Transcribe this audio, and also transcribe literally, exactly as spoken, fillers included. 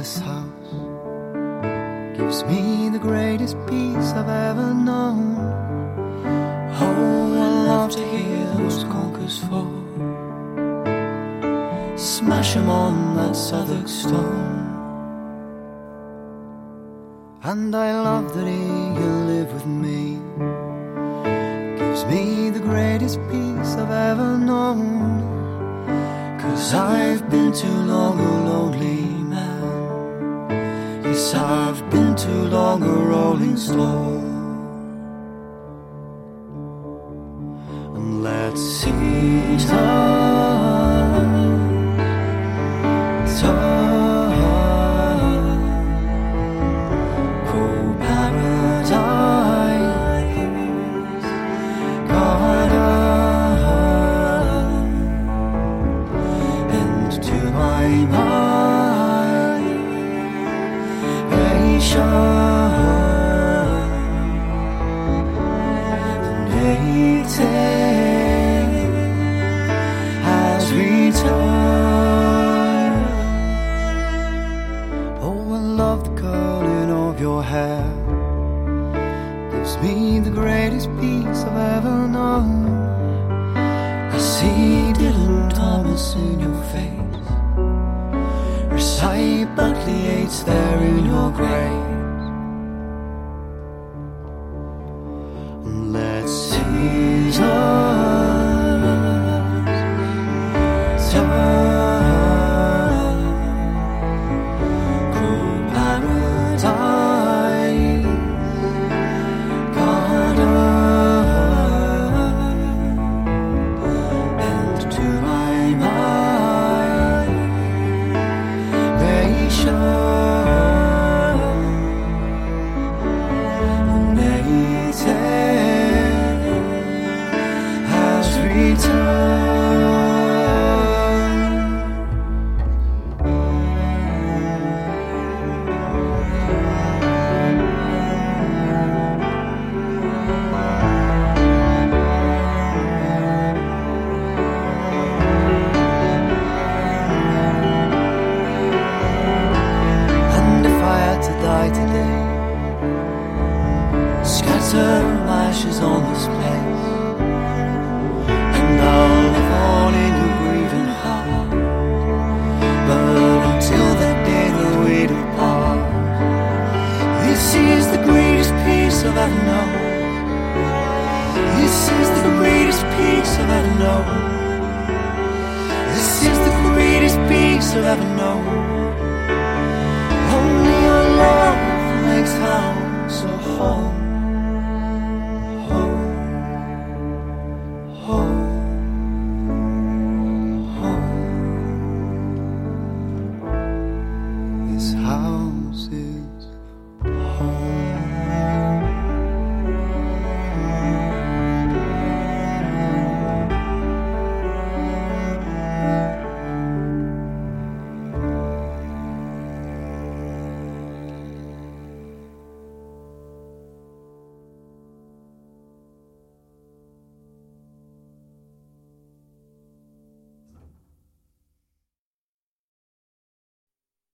this house gives me the greatest peace I've ever known. Oh, I love to hear those conkers fall, smash 'em on that Southwark stone. And I love that he'll live with me, gives me the greatest peace I've ever known. 'Cause I've been too long a lonely man. Yes, I've been too long a rolling stone. And let's see time, time, cool paradise, God, and to my mind they shine. Has returned. Oh, I love the curling of your hair, gives me the greatest peace I've ever known. I see Dylan Thomas in your face, recite Buckley Yeats there in your grave. Let's see stars, stars, cool paradise, God, and to my mind they shine, and they take return. And if I had to die today, scatter my ashes on this place, and I'll live on in your grieving heart. But until that day that we depart, this is the greatest peace I've ever known. This is the greatest peace I've ever known. This is the greatest peace I've ever known. Only your love makes house a home.